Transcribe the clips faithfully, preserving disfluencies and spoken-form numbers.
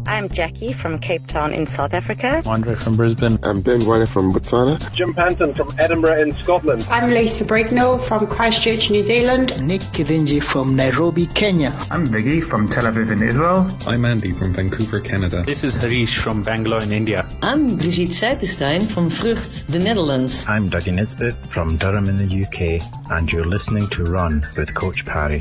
I'm Jackie from Cape Town in South Africa. Andre from Brisbane. I'm Ben Guane from Botswana. Jim Panton from Edinburgh in Scotland. I'm Lisa Brignall from Christchurch, New Zealand. Nick Kithinji from Nairobi, Kenya. I'm Viggy from Tel Aviv in Israel. I'm Andy from Vancouver, Canada. This is Harish from Bangalore in India. I'm Brigitte Seipenstein from Vrucht, the Netherlands. I'm Dougie Nisbet from Durham in the U K, and you're listening to Run with Coach Parry.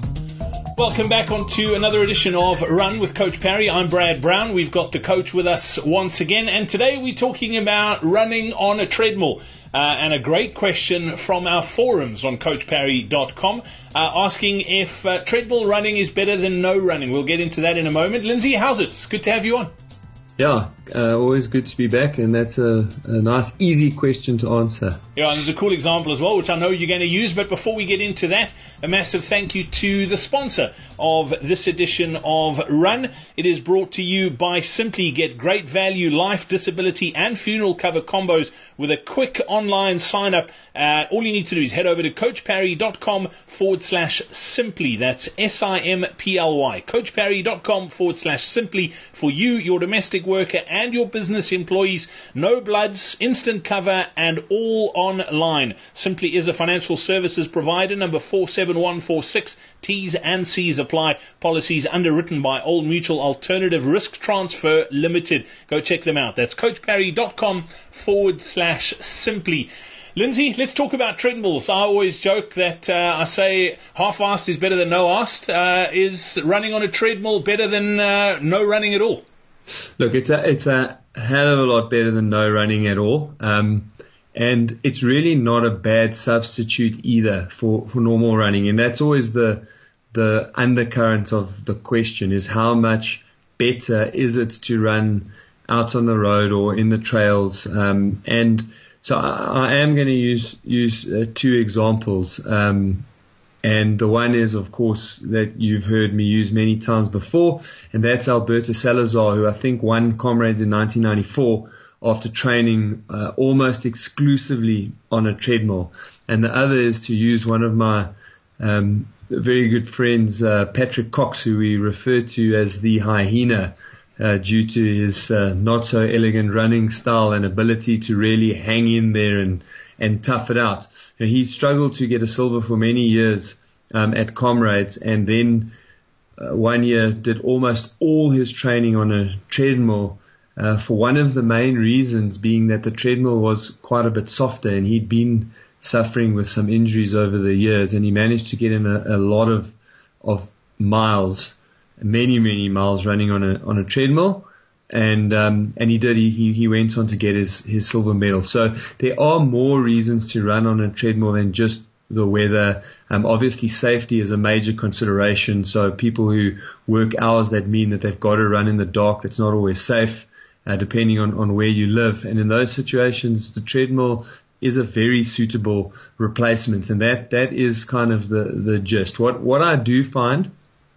Welcome back on to another edition of Run with Coach Parry. I'm Brad Brown. We've got the coach with us once again, and today we're talking about running on a treadmill. Uh, and a great question from our forums on coach parry dot com uh, asking if uh, treadmill running is better than no running. We'll get into that in a moment. Lindsay, how's it? It's good to have you on. Yeah, uh, always good to be back, and that's a, a nice, easy question to answer. Yeah, and there's a cool example as well, which I know you're going to use, but before we get into that, a massive thank you to the sponsor of this edition of Run. It is brought to you by Simply. Get great value, life, disability, and funeral cover combos with a quick online sign-up. Uh, all you need to do is head over to coach parry dot com forward slash simply. That's S I M P L Y. coach parry dot com forward slash simply for you, your domestic worker, and your business employees. No bloods, instant cover, and all online. Simply is a financial services provider. Number four seven one four six. T's and C's apply. Policies underwritten by Old Mutual Alternative Risk Transfer Limited. Go check them out. That's coach parry dot com forward slash simply. Lindsay, let's talk about treadmills. I always joke that uh, I say half-assed is better than no-assed. Uh, is running on a treadmill better than uh, no running at all? Look, it's a it's a hell of a lot better than no running at all. Um, and it's really not a bad substitute either for, for normal running. And that's always the the undercurrent of the question, is how much better is it to run out on the road or in the trails? Um, and so I, I am going to use use uh, two examples. Um, and the one is, of course, that you've heard me use many times before, and that's Alberto Salazar, who I think won Comrades in nineteen ninety-four after training uh, almost exclusively on a treadmill. And the other is to use one of my um, very good friends, uh, Patrick Cox, who we refer to as the hyena, uh, due to his uh, not so elegant running style and ability to really hang in there and, and tough it out. You know, he struggled to get a silver for many years um, at Comrades, and then uh, one year did almost all his training on a treadmill, uh, for one of the main reasons being that the treadmill was quite a bit softer, and he'd been suffering with some injuries over the years, and he managed to get in a, a lot of of miles, many many miles running on a on a treadmill, and um, and he did. He he went on to get his his silver medal. So there are more reasons to run on a treadmill than just the weather. Um, obviously, safety is a major consideration. So people who work hours that mean that they've got to run in the dark, that's not always safe, uh, depending on on where you live. And in those situations, the treadmill is a very suitable replacement, and that that is kind of the the gist. What what I do find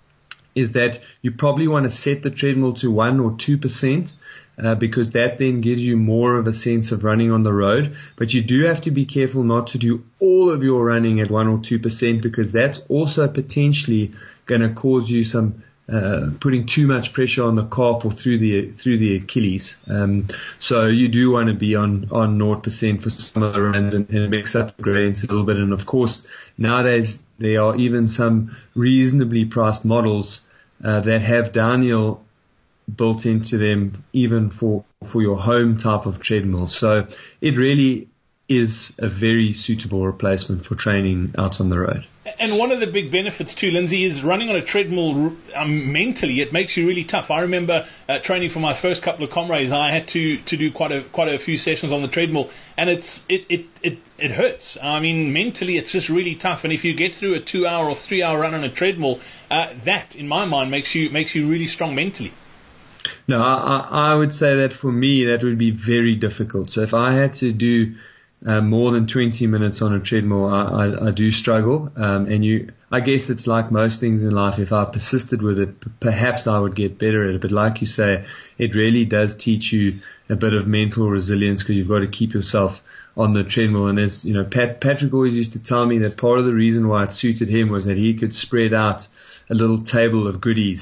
is that you probably want to set the treadmill to one or two percent, uh, because that then gives you more of a sense of running on the road. But you do have to be careful not to do all of your running at one or two percent, because that's also potentially going to cause you some Uh, putting too much pressure on the calf or through the through the Achilles. Um, so you do want to be on on zero percent for some of the runs, and, and mix up the gradients a little bit. And of course, nowadays there are even some reasonably priced models uh, that have downhill built into them, even for for your home type of treadmill. So it really is a very suitable replacement for training out on the road. And one of the big benefits too, Lindsay, is running on a treadmill um, mentally. It makes you really tough. I remember uh, training for my first couple of Comrades. I had to, to do quite a quite a few sessions on the treadmill, and it's it, it, it, it hurts. I mean, mentally, it's just really tough. And if you get through a two-hour or three-hour run on a treadmill, uh, that, in my mind, makes you makes you really strong mentally. No, I, I would say that for me, that would be very difficult. So if I had to do Uh, more than twenty minutes on a treadmill, I, I, I do struggle. Um, and you, I guess it's like most things in life. If I persisted with it, p- perhaps I would get better at it. But like you say, it really does teach you a bit of mental resilience, because you've got to keep yourself on the treadmill. And as you know, Pat, Patrick always used to tell me that part of the reason why it suited him was that he could spread out a little table of goodies,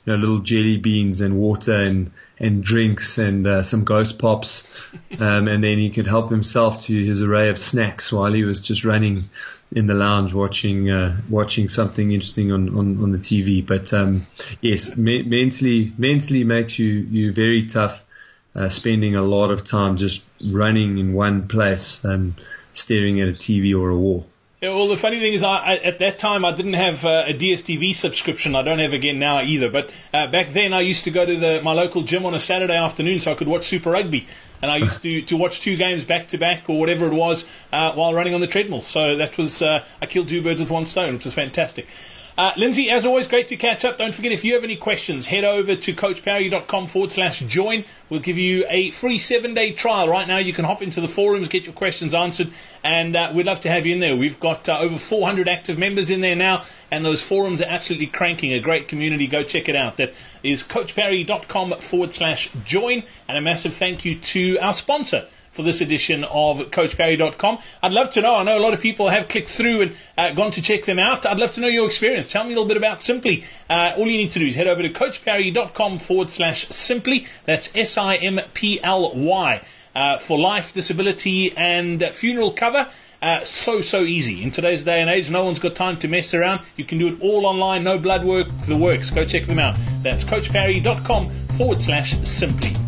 you know, little jelly beans and water and, and drinks and uh, some ghost pops. Um, and then he could help himself to his array of snacks while he was just running in the lounge watching uh, watching something interesting on, on, on the T V. But um, yes, me- mentally mentally makes you, you very tough, uh, spending a lot of time just running in one place and staring at a T V or a wall. Yeah, well, the funny thing is, I, I, at that time, I didn't have uh, a D S T V subscription. I don't have again now either. But uh, back then, I used to go to the, my local gym on a Saturday afternoon so I could watch Super Rugby. And I used to, to watch two games back to back or whatever it was uh, while running on the treadmill. So that was, uh, I killed two birds with one stone, which was fantastic. Uh, Lindsay, as always, great to catch up. Don't forget, if you have any questions, head over to coachparry.com forward slash join. We'll give you a free seven-day trial. Right now, you can hop into the forums, get your questions answered, and uh, we'd love to have you in there. We've got uh, over four hundred active members in there now, and those forums are absolutely cranking. A great community. Go check it out. That is coachparry.com forward slash join. And a massive thank you to our sponsor for this edition of coach parry dot com. I'd love to know, I know a lot of people have clicked through and uh, gone to check them out. I'd love to know your experience. Tell me a little bit about Simply. Uh, all you need to do is head over to coachparry.com forward slash Simply. That's S I M P L Y. Uh, for life, disability, and uh, funeral cover. Uh, so, so easy. In today's day and age, no one's got time to mess around. You can do it all online, no blood work, the works. Go check them out. That's coachparry.com forward slash Simply.